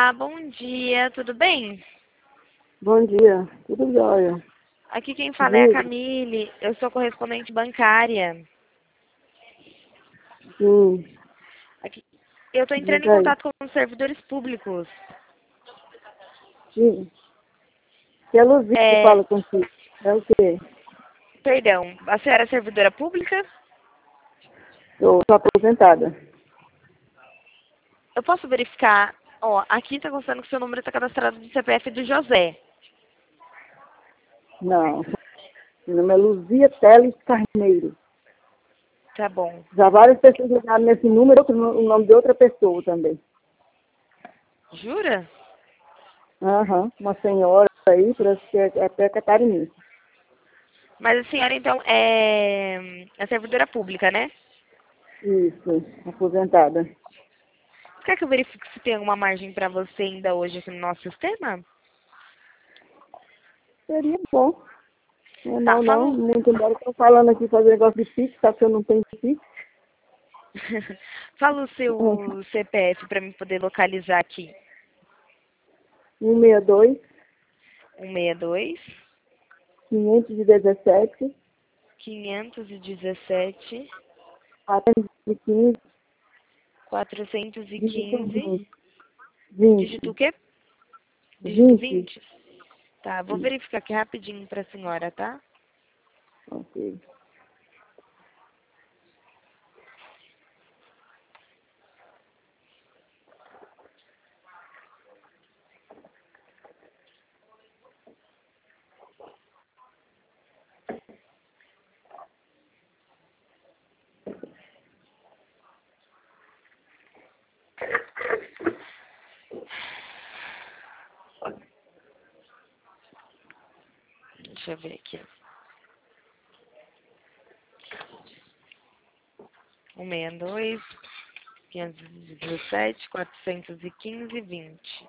Olá, bom dia, tudo bem? Bom dia, tudo jóia. Aqui quem fala é a Diga, Camille, eu sou correspondente bancária. sim, Aqui, eu estou entrando em diga aí. contato com os servidores públicos. Sim, que é Luzia que É, fala contigo. É o quê? perdão, a senhora é servidora pública? Estou aposentada. Eu posso verificar, ó, aqui está constando que seu número está cadastrado no CPF do José. Não, meu nome é Luzia Teles Carneiro. Tá bom. Já várias pessoas ligaram nesse número, o nome de outra pessoa também. Jura? Aham, uma senhora aí, parece que é até catarinense. Mas a senhora então é servidora pública, né? Isso, aposentada. Quer que eu verifique se tem alguma margem para você ainda hoje aqui no nosso sistema? Seria bom. Não é Tá, mal não, falo. muito embora eu estou falando aqui fazer negócio de Pix, só que eu não tenho Pix. Fala o seu CPF para mim poder localizar aqui. 162, 162 517, 517 415, dígito 415. 20. 20. Dígito o quê? Dígito 20. 20. Tá, vou verificar aqui rapidinho para a senhora, tá? Ok. Deixa eu ver aqui. 162 517 415 20.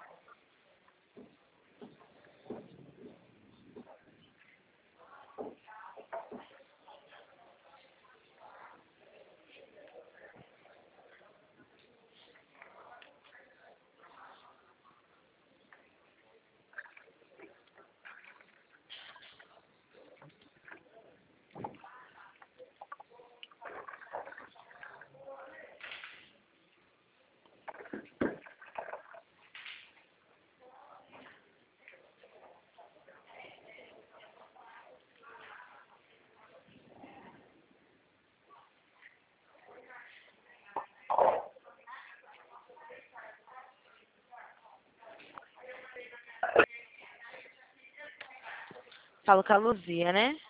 Falo com a Luzia, né?